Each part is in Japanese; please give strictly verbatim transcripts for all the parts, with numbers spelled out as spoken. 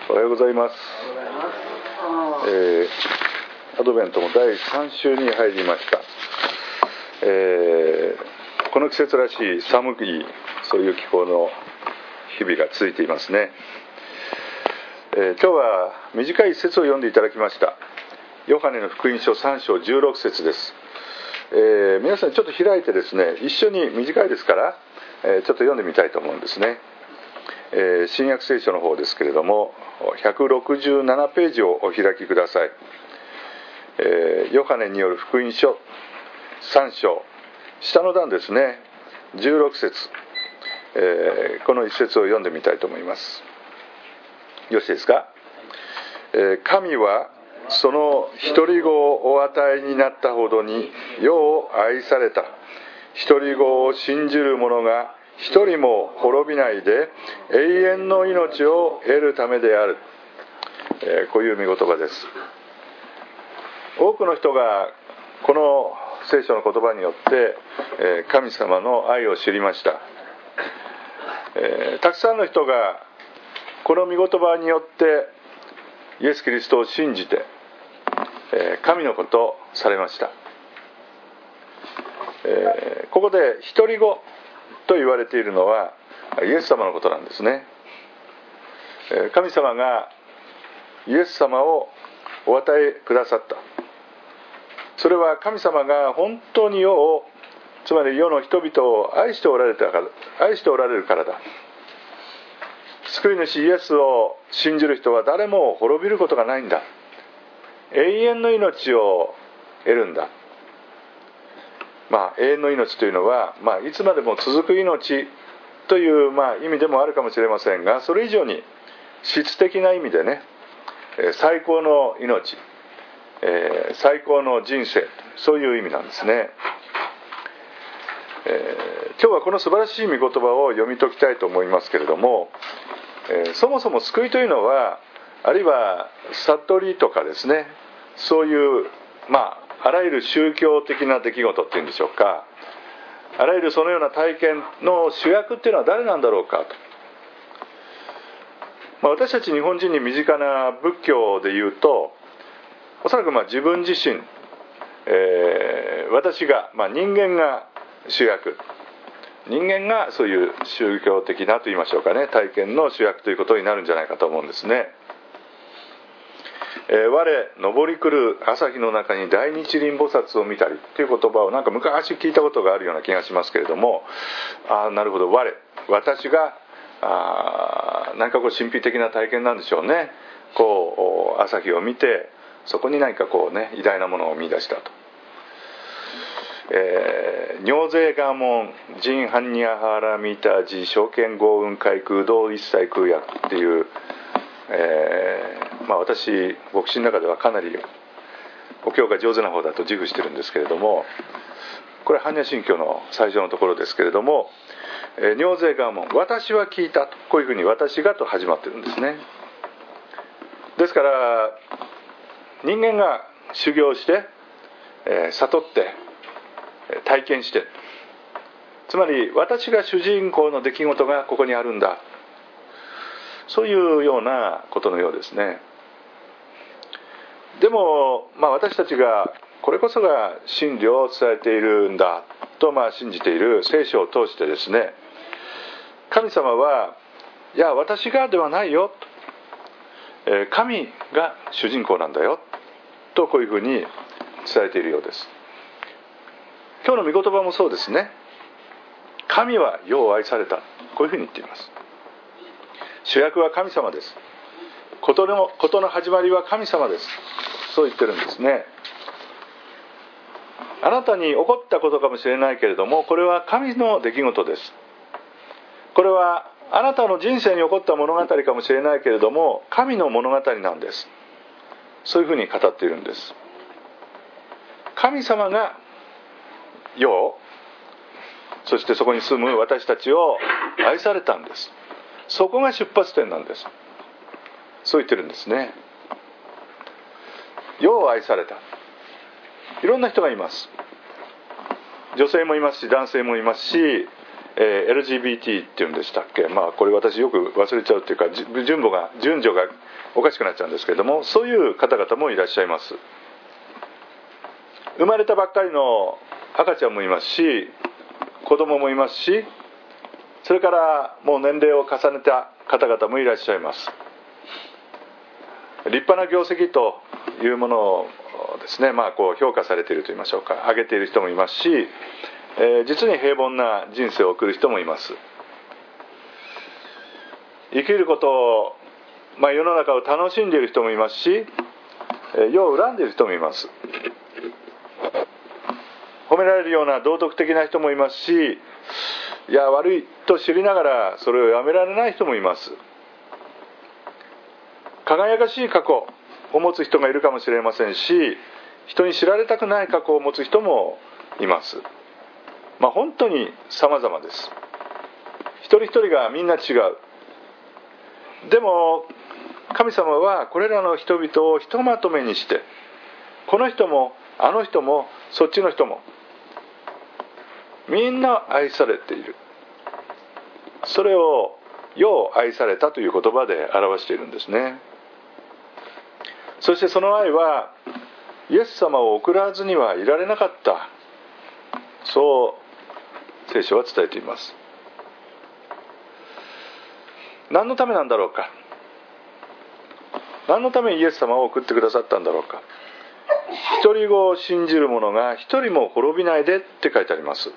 おはようございます。えー、アドベントもだいさん週に入りました。えー、この季節らしい寒いそういう気候の日々が続いていますね。えー、今日は短い一節を読んでいただきました。ヨハネの福音書さん章じゅうろく節です。えー、皆さんちょっと開いてですね、一緒に短いですから、えー、ちょっと読んでみたいと思うんですね。えー、新約聖書の方ですけれどもひゃくろくじゅうななページをお開きください。えー、ヨハネによる福音書さん章下の段ですね、じゅうろく節、えー、この一節を読んでみたいと思います。よろしいですか。えー、神はその独り子をお与えになったほどに世を愛された。独り子を信じる者が一人も滅びないで永遠の命を得るためである、えー、こういう御言葉です。多くの人がこの聖書の言葉によって、えー、神様の愛を知りました。えー、たくさんの人がこの御言葉によってイエス・キリストを信じて、えー、神のことをされました。えー、ここで独り子と言われているのはイエス様のことなんですね。神様がイエス様をお与えくださった。それは神様が本当に世を、つまり世の人々を愛しておられたから、愛しておられるからだ。救い主イエスを信じる人は誰も滅びることがないんだ。永遠の命を得るんだ。まあ、永遠の命というのは、まあ、いつまでも続く命という、まあ、意味でもあるかもしれませんが、それ以上に質的な意味でね、最高の命、えー、最高の人生、そういう意味なんですね。えー、今日はこの素晴らしい御言葉を読み解きたいと思いますけれども、えー、そもそも救いというのは、あるいは悟りとかですね、そういうまああらゆる宗教的な出来事っていうんでしょうか、あらゆるそのような体験の主役っていうのは誰なんだろうかと、まあ、私たち日本人に身近な仏教でいうと、おそらくまあ自分自身、えー、私が、まあ、人間が主役、人間がそういう宗教的なと言いましょうかね、体験の主役ということになるんじゃないかと思うんですね。えー、我昇り来る朝日の中に大日輪菩薩を見たりという言葉をなんか昔聞いたことがあるような気がしますけれども、あ、なるほど、我私があ何かこう神秘的な体験なんでしょうね。こう朝日を見てそこに何かこうね偉大なものを見出したと。えー、尿税我門人般若ハラミタジ証券豪運海空道一切空也っていう、えーまあ、私牧師の中ではかなりお経が上手な方だと自負してるんですけれども、これ般若心経の最初のところですけれども、えー、尿税我門私は聞いたと、こういうふうに私がと始まってるんですね。ですから人間が修行して、えー、悟って体験して、つまり私が主人公の出来事がここにあるんだ、そういうようなことのようですね。でも、まあ、私たちがこれこそが真理を伝えているんだと、まあ、信じている聖書を通してですね、神様はいや私がではないよと、えー、神が主人公なんだよと、こういうふうに伝えているようです。今日の御言葉もそうですね。神は世を愛された、こういうふうに言っています。主役は神様です。事の、事の始まりは神様です。そう言ってるんですね。あなたに起こったことかもしれないけれども、これは神の出来事です。これはあなたの人生に起こった物語かもしれないけれども、神の物語なんです。そういうふうに語っているんです。神様が世を、そしてそこに住む私たちを愛されたんです。そこが出発点なんです。そう言ってるんですね。世を愛された。いろんな人がいます。女性もいますし、男性もいますし、 えー、エルジービーティー っていうんでしたっけ、まあ、これ私よく忘れちゃうっていうか順序が順序がおかしくなっちゃうんですけれども、そういう方々もいらっしゃいます。生まれたばっかりの赤ちゃんもいますし、子供もいますし、それからもう年齢を重ねた方々もいらっしゃいます。立派な業績というものをですね、まあ、こう評価されているといいましょうか、上げている人もいますし、えー、実に平凡な人生を送る人もいます。生きることを、まあ、世の中を楽しんでいる人もいますし、えー、世を恨んでいる人もいます。褒められるような道徳的な人もいますし、いや悪いと知りながらそれをやめられない人もいます。輝かしい過去を持つ人がいるかもしれませんし、人に知られたくない過去を持つ人もいます。まあ本当に様々です。一人一人がみんな違う。でも神様はこれらの人々をひとまとめにして、この人もあの人もそっちの人もみんな愛されている。それを世を愛されたという言葉で表しているんですね。そしてその愛はイエス様を送らずにはいられなかった、そう聖書は伝えています。何のためなんだろうか。何のためにイエス様を送ってくださったんだろうか。独り子を信じる者が一人も滅びないでって書いてあります。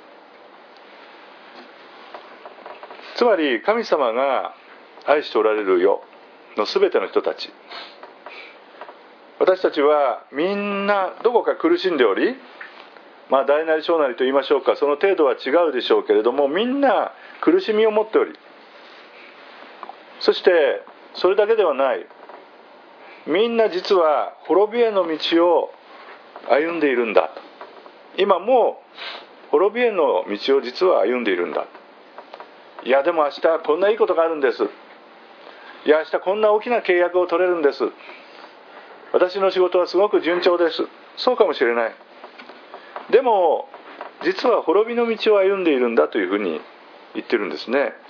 つまり神様が愛しておられる世のすべての人たち、私たちはみんなどこか苦しんでおり、まあ大なり小なりと言いましょうか、その程度は違うでしょうけれども、みんな苦しみを持っており、そしてそれだけではない、みんな実は滅びへの道を歩んでいるんだ。今も滅びへの道を実は歩んでいるんだ。いやでも明日こんないいことがあるんです。いや明日こんな大きな契約を取れるんです。私の仕事はすごく順調です。そうかもしれない。でも実は滅びの道を歩んでいるんだというふうに言ってるんですね。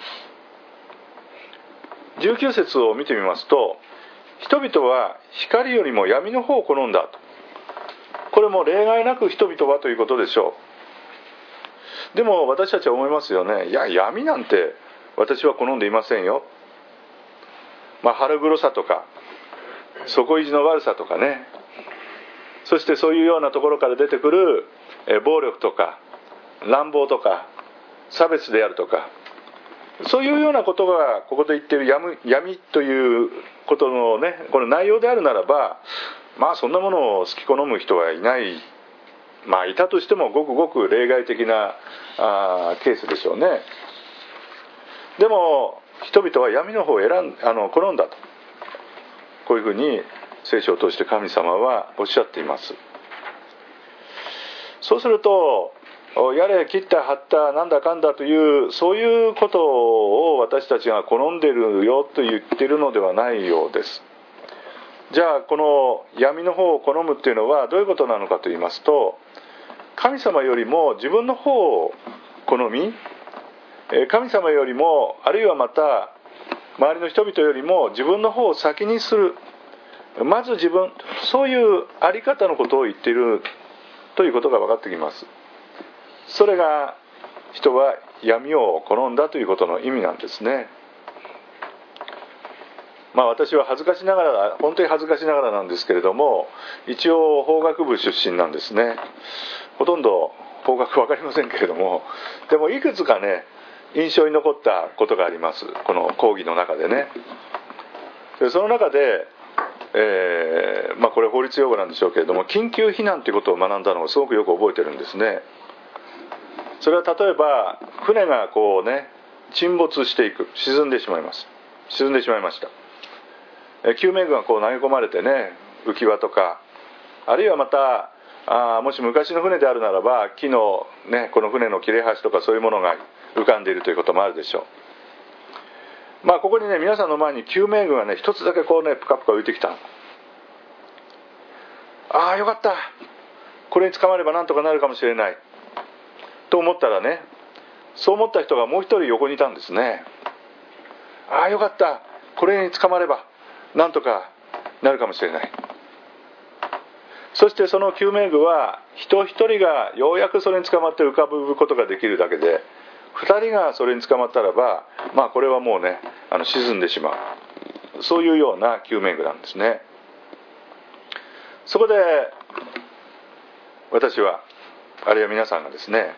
じゅうきゅう節を見てみますと、人々は光よりも闇の方を好んだと。これも例外なく人々はということでしょう。でも私たちは思いますよね。いや闇なんて私は好んでいませんよ。まあ腹黒さとか底意地の悪さとかね、そしてそういうようなところから出てくる暴力とか乱暴とか差別であるとか、そういうようなことがここで言っている 闇, 闇ということのね、この内容であるならば、まあそんなものを好き好む人はいない、まあいたとしてもごくごく例外的なあケースでしょうね。でも人々は闇の方を選んあの好んだと、こういうふうに聖書を通して神様はおっしゃっています。そうするとやれ切った張ったなんだかんだというそういうことを私たちが好んでいるよと言っているのではないようです。じゃあこの闇の方を好むっていうのはどういうことなのかと言いますと、神様よりも自分の方を好み、神様よりもあるいはまた周りの人々よりも自分の方を先にする、まず自分、そういうあり方のことを言っているということが分かってきます。それが人は闇を好んだということの意味なんですね。まあ私は恥ずかしながら、本当に恥ずかしながらなんですけれども、一応法学部出身なんですね。ほとんど法学分かりませんけれども、でもいくつかね印象に残ったことがあります、この講義の中でね。でその中で、えーまあ、これ法律用語なんでしょうけれども、緊急避難ということを学んだのをすごくよく覚えてるんですね。それは例えば船がこうね沈没していく、沈んでしまいます沈んでしまいました。救命具がこう投げ込まれてね、浮き輪とか、あるいはまたあもし昔の船であるならば木のねこの船の切れ端とかそういうものが浮かんでいるということもあるでしょう。まあここにね皆さんの前に救命具がね一つだけこうねプカプカ浮いてきた。ああよかった、これに捕まればなんとかなるかもしれないと思ったらね、 そう思った人がもう一人横にいたんですね。ああよかった、これに捕まればなんとかなるかもしれない。そしてその救命具は人一人がようやくそれに捕まって浮かぶことができるだけで、二人がそれに捕まったらば、まあこれはもうね、あの沈んでしまう、そういうような救命具なんですね。そこで私は、あるいは皆さんがですね、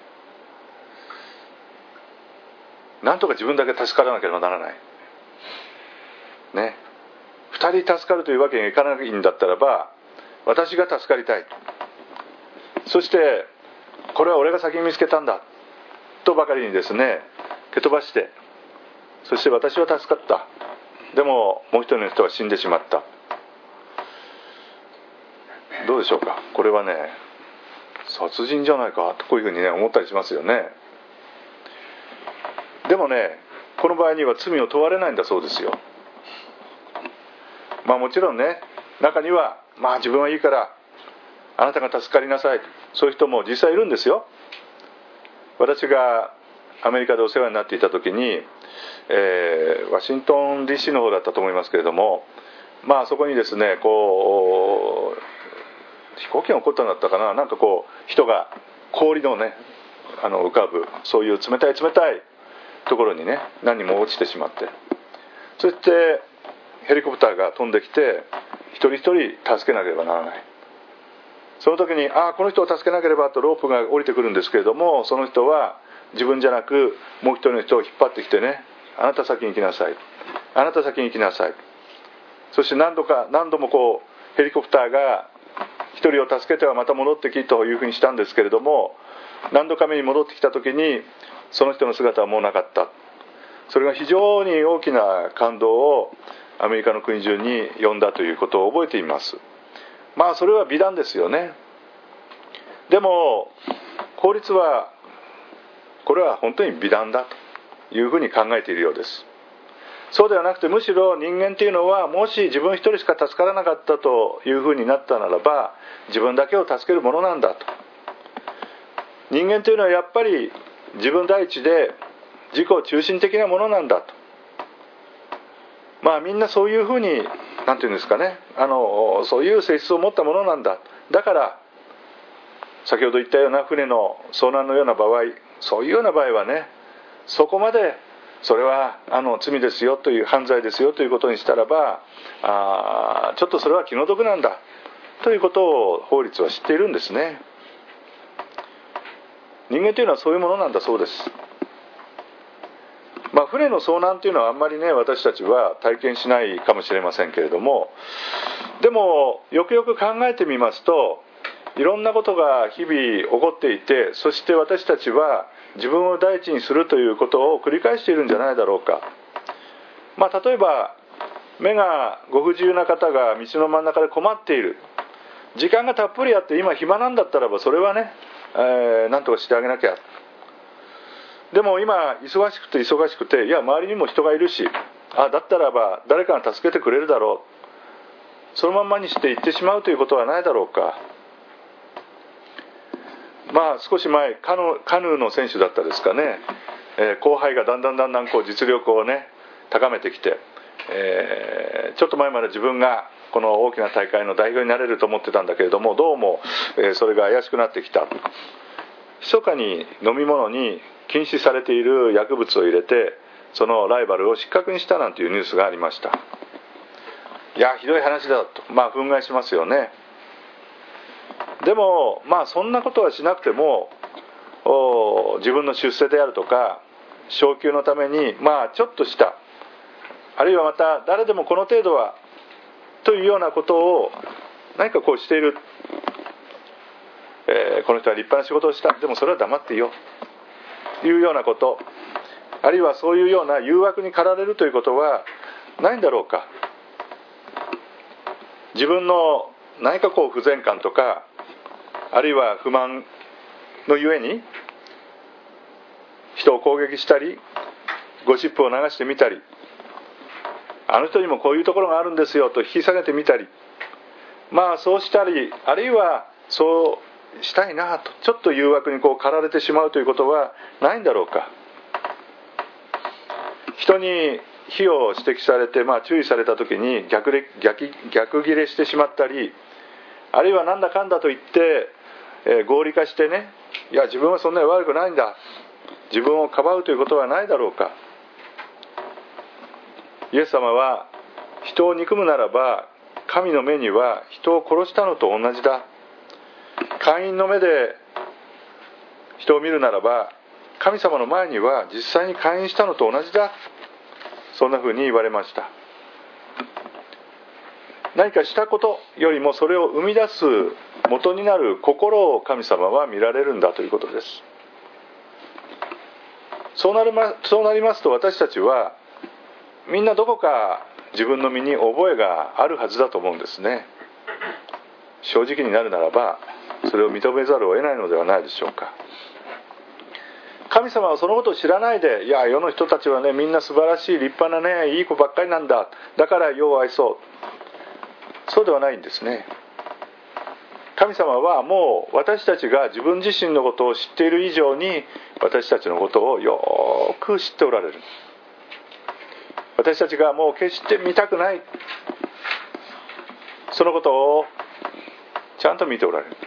なんとか自分だけ助からなければならないね、二人助かるというわけにはいかないんだったらば、私が助かりたい、そしてこれは俺が先に見つけたんだとばかりにですね蹴飛ばして、そして私は助かった、でももう一人の人は死んでしまった、どうでしょうか。これはね、殺人じゃないかとこういうふうにね思ったりしますよね。でもね、この場合には罪を問われないんだそうですよ。まあもちろんね、中にはまあ自分はいいからあなたが助かりなさい、そういう人も実際いるんですよ。私がアメリカでお世話になっていた時に、えー、ワシントン ディーシー の方だったと思いますけれども、まあそこにですね、こう飛行機が起こったんだったかな、なんかこう人が氷のねあの浮かぶ、そういう冷たい冷たいところにね何人も落ちてしまって、そしてヘリコプターが飛んできて一人一人助けなければならない。その時に、ああこの人を助けなければとロープが降りてくるんですけれども、その人は自分じゃなくもう一人の人を引っ張ってきてね、あなた先に行きなさい、あなた先に行きなさい。そして何度か何度もこうヘリコプターが一人を助けてはまた戻ってきというふうにしたんですけれども、何度か目に戻ってきた時にその人の姿はもうなかった。それが非常に大きな感動をアメリカの国中に呼んだということを覚えています。まあそれは美談ですよね。でも法律はこれは本当に美談だというふうに考えているようです。そうではなくて、むしろ人間というのはもし自分一人しか助からなかったというふうになったならば、自分だけを助けるものなんだと。人間というのはやっぱり自分第一で自己中心的なものなんだと。まあみんなそういうふうに、なんていうんですかね、あのそういう性質を持ったものなんだ。だから先ほど言ったような船の遭難のような場合、そういうような場合はね、そこまでそれはあの罪ですよという、犯罪ですよということにしたらば、あちょっとそれは気の毒なんだということを法律は知っているんですね。人間というのはそういうものなんだそうです。まあ、船の遭難というのはあんまりね私たちは体験しないかもしれませんけれども、でもよくよく考えてみますと、いろんなことが日々起こっていて、そして私たちは自分を第一にするということを繰り返しているんじゃないだろうか。まあ、例えば目がご不自由な方が道の真ん中で困っている、時間がたっぷりあって今暇なんだったらば、それはね、えー、なんとかしてあげなきゃ。でも今忙しくて忙しくて、いや周りにも人がいるし、あだったらば誰かが助けてくれるだろう、そのまんまにして行ってしまうということはないだろうか。まあ少し前カヌー、カヌーの選手だったですかね、えー、後輩がだんだんだんだんこう実力をね高めてきて、えー、ちょっと前まで自分がこの大きな大会の代表になれると思ってたんだけれども、どうも、えー、それが怪しくなってきた。密かに飲み物に禁止されている薬物を入れて、そのライバルを失格にしたなんていうニュースがありました。いやひどい話だと、まあ憤慨しますよね。でもまあそんなことはしなくても、自分の出世であるとか昇給のために、まあちょっとした、あるいはまた誰でもこの程度はというようなことを何かこうしている、えー、この人は立派な仕事をした、でもそれは黙っていいよというようなこと、あるいはそういうような誘惑に駆られるということはないんだろうか。自分の何かこう不全感とか、あるいは不満のゆえに人を攻撃したり、ゴシップを流してみたり、あの人にもこういうところがあるんですよと引き下げてみたり、まあそうしたり、あるいはそうしたいなとちょっと誘惑にこう駆られてしまうということはないんだろうか。 人に非を指摘されて、まあ、注意された時に 逆, で 逆, 逆ギレしてしまったり、あるいはなんだかんだと言って、えー、合理化してね、いや自分はそんなに悪くないんだ、自分をかばうということはないだろうか。イエス様は人を憎むならば神の目には人を殺したのと同じだ。カインの目で人を見るならば神様の前には実際にカインしたのと同じだ。そんなふうに言われました。何かしたことよりもそれを生み出す元になる心を神様は見られるんだということです。そうなりま、そうなりますと私たちはみんなどこか自分の身に覚えがあるはずだと思うんですね。正直になるならばそれを認めざるを得ないのではないでしょうか。神様はそのことを知らないで、いや世の人たちはねみんな素晴らしい立派なねいい子ばっかりなんだ、だから世を愛そう、そうではないんですね。神様はもう私たちが自分自身のことを知っている以上に私たちのことをよく知っておられる。私たちがもう決して見たくないそのことをちゃんと見ておられる。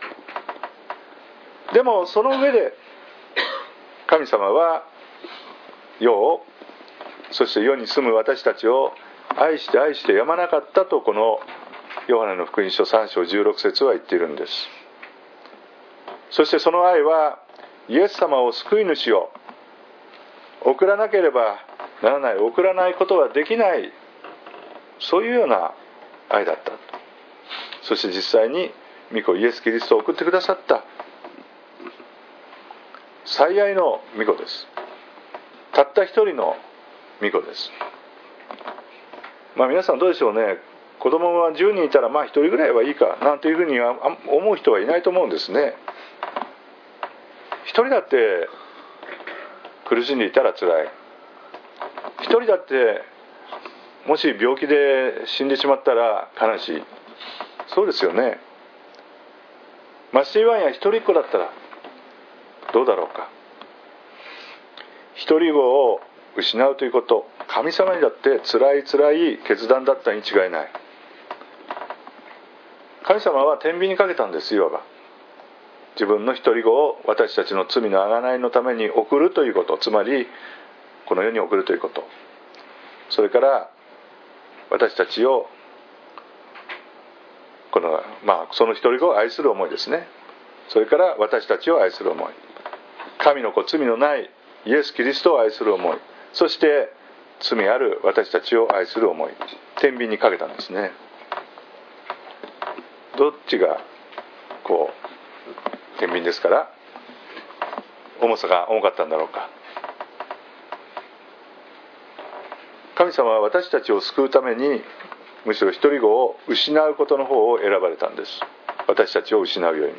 でもその上で神様は世を、そして世に住む私たちを愛して愛してやまなかったと、このヨハネの福音書さん章じゅうろく節は言っているんです。そしてその愛はイエス様を救い主を送らなければならない、送らないことはできない、そういうような愛だった。そして実際に御子イエス・キリストを送ってくださった最愛の御子です。たった一人の御子です。まあ皆さんどうでしょうね。子供はじゅうにんいたらまあひとりぐらいはいいかなんていうふうには思う人はいないと思うんですね。ひとりだって苦しんでいたらつらい。ひとりだってもし病気で死んでしまったら悲しい。そうですよね。まして言わんや一人っ子だったらどうだろうか。一人子を失うということ、神様にだって辛い辛い決断だったに違いない。神様は天秤にかけたんです。いわば自分の一人子を私たちの罪の贖いのために送るということ、つまりこの世に送るということ、それから私たちをこの、まあ、その一人子を愛する思いですね。それから私たちを愛する思い、神の子、罪のないイエス・キリストを愛する思い、そして罪ある私たちを愛する思い、天秤にかけたんですね。どっちがこう天秤ですから重さが重かったんだろうか。神様は私たちを救うためにむしろ一人子を失うことの方を選ばれたんです。私たちを失うよりも。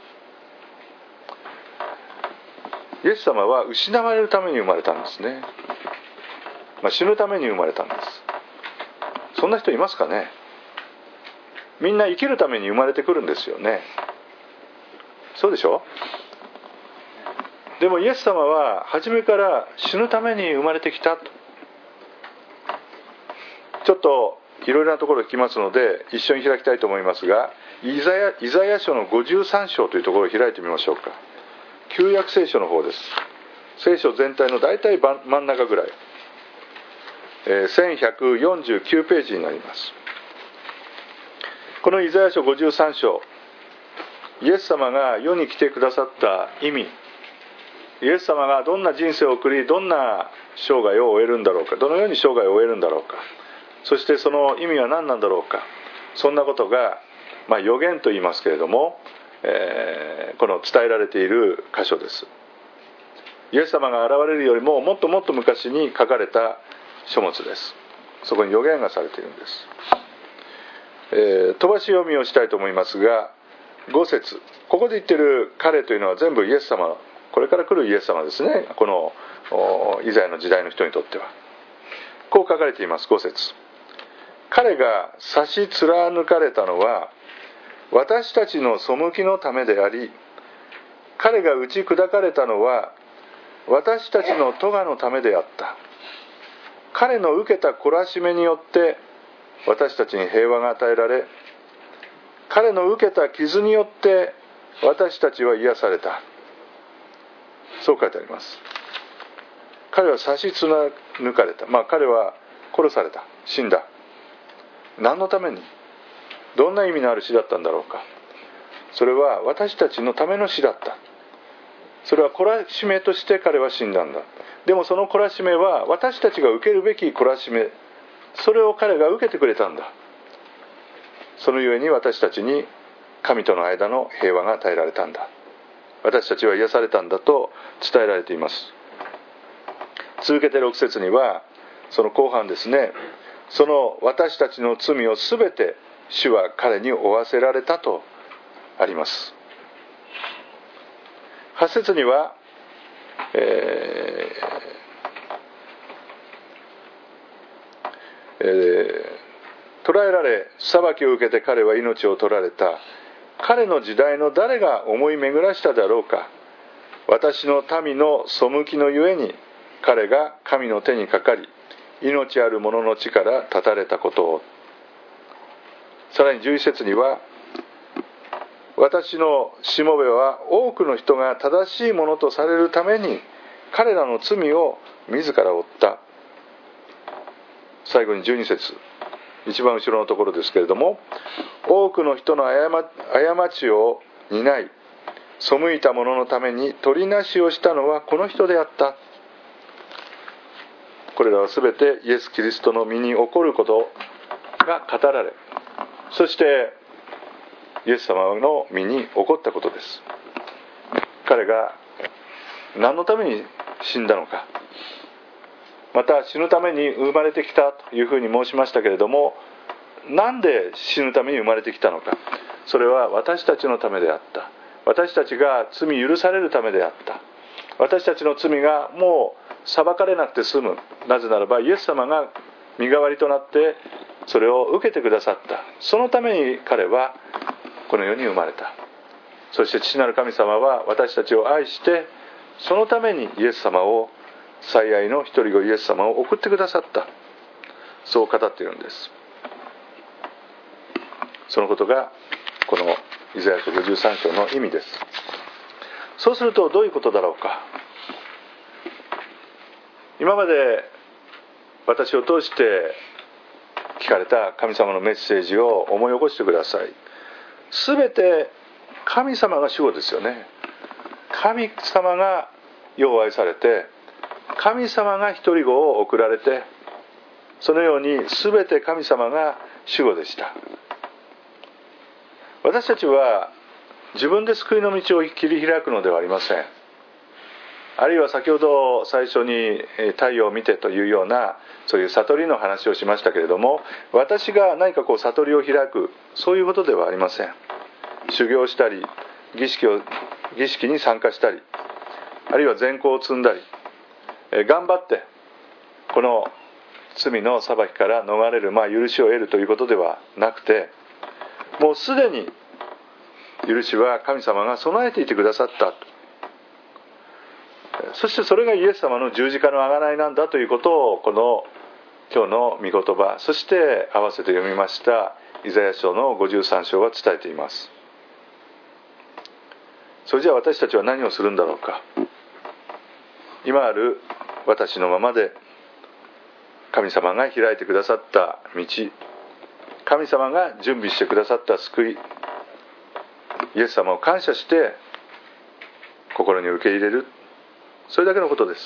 イエス様は失われるために生まれたんですね。まあ、死ぬために生まれたんです。そんな人いますかね。みんな生きるために生まれてくるんですよね。そうでしょ。でもイエス様は初めから死ぬために生まれてきたと。ちょっといろいろなところ聞きますので一緒に開きたいと思いますが、イザヤ、イザヤ書のごじゅうさん章というところを開いてみましょうか。旧約聖書の方です。聖書全体の大体真ん中ぐらい、えー、せんひゃくよんじゅうきゅうページになります。このイザヤ書ごじゅうさん章、イエス様が世に来てくださった意味、イエス様がどんな人生を送り、どんな生涯を終えるんだろうか、どのように生涯を終えるんだろうか、そしてその意味は何なんだろうか、そんなことが、まあ、予言と言いますけれども、えー、この伝えられている箇所です。イエス様が現れるよりももっともっと昔に書かれた書物です。そこに予言がされているんです。えー、飛ばし読みをしたいと思いますが、ご節、ここで言っている彼というのは全部イエス様、これから来るイエス様ですね。このイザヤの時代の人にとってはこう書かれています。ご節、彼が差し貫かれたのは私たちの背きのためであり、彼が打ち砕かれたのは私たちの咎のためであった。 彼の受けた懲らしめによって私たちに平和が与えられ、彼の受けた傷によって私たちは癒された。そう書いてあります。彼は差し貫かれた。まあ彼は殺された。死んだ。何のために？どんな意味のある死だったんだろうか。それは私たちのための死だった。それは懲らしめとして彼は死んだんだ。でもその懲らしめは私たちが受けるべき懲らしめ、それを彼が受けてくれたんだ。そのゆえに私たちに神との間の平和が与えられたんだ。私たちは癒されたんだと伝えられています。続けてろく節にはその後半ですね、その私たちの罪をすべて主は彼に負わせられたとあります。はち節には、えーえー、捕らえられ裁きを受けて彼は命を取られた。彼の時代の誰が思い巡らしただろうか。私の民の背きのゆえに彼が神の手にかかり、命ある者の地から断たれたことを。さらにじゅういち節には、私のしもべは多くの人が正しいものとされるために彼らの罪を自ら負った。最後にじゅうに節、一番後ろのところですけれども、多くの人の過ちを担い背いた者のために取りなしをしたのはこの人であった。これらはすべてイエス・キリストの身に起こることが語られ、そしてイエス様の身に起こったことです。彼が何のために死んだのか、また死ぬために生まれてきたというふうに申しましたけれども、なんで死ぬために生まれてきたのか。それは私たちのためであった。私たちが罪許されるためであった。私たちの罪がもう裁かれなくて済む。なぜならばイエス様が身代わりとなってそれを受けてくださった。そのために彼はこの世に生まれた。そして父なる神様は私たちを愛して、そのためにイエス様を、最愛の一人子イエス様を送ってくださった。そう語っているんです。そのことがこのイザヤ書ごじゅうさん章の意味です。そうするとどういうことだろうか。今まで私を通して聞かれた神様のメッセージを思い起こしてください。すべて神様が主語ですよね。神様が世を愛されて、神様が一人子を送られて、そのようにすべて神様が主語でした。私たちは自分で救いの道を切り開くのではありません。あるいは先ほど最初に太陽を見てというようなそういう悟りの話をしましたけれども、私が何かこう悟りを開く、そういうことではありません。修行したり儀式を儀式に参加したり、あるいは善行を積んだり、え頑張ってこの罪の裁きから逃れる、まあ許しを得るということではなくて、もうすでに許しは神様が備えていてくださった。そしてそれがイエス様の十字架の贖いなんだということを、この今日の御言葉、そして合わせて読みましたイザヤ書のごじゅうさん章は伝えています。それじゃあ私たちは何をするんだろうか。今ある私のままで神様が開いてくださった道、神様が準備してくださった救い、イエス様を感謝して心に受け入れる、それだけのことです。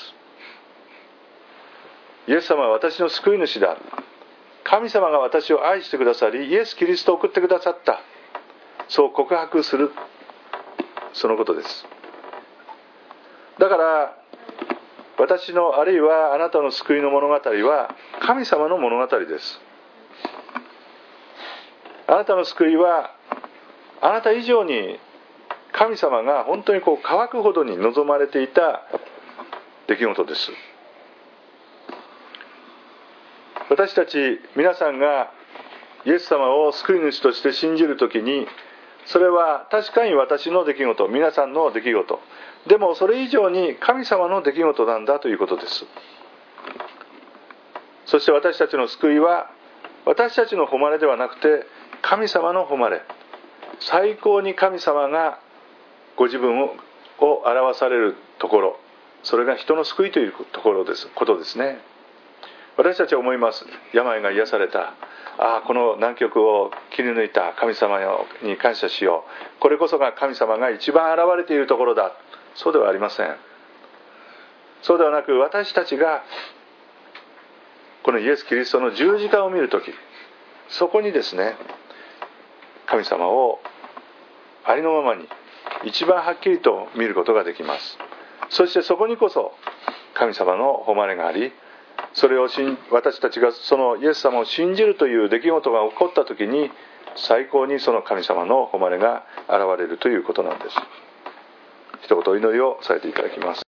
イエス様は私の救い主だ。神様が私を愛してくださり、イエス・キリストを送ってくださった。そう告白する、そのことです。だから私の、あるいはあなたの救いの物語は神様の物語です。あなたの救いはあなた以上に神様が本当にこう乾くほどに望まれていた出来事です。私たち皆さんがイエス様を救い主として信じるときに、それは確かに私の出来事、皆さんの出来事、でもそれ以上に神様の出来事なんだということです。 そして私たちの救いは私たちの誉れではなくて神様の誉れ、最高に神様がご自分を表されるところ、それが人の救いというところですことですね。私たちは思います。病が癒された、ああこの難局を切り抜いた神様に感謝しよう、これこそが神様が一番現れているところだ。そうではありません。そうではなく、私たちがこのイエス・キリストの十字架を見るとき、そこにですね、神様をありのままに一番はっきりと見ることができます。そしてそこにこそ神様の誉れがあり、それを私たちがそのイエス様を信じるという出来事が起こったときに、最高にその神様の誉れが現れるということなんです。一言お祈りをさせていただきます。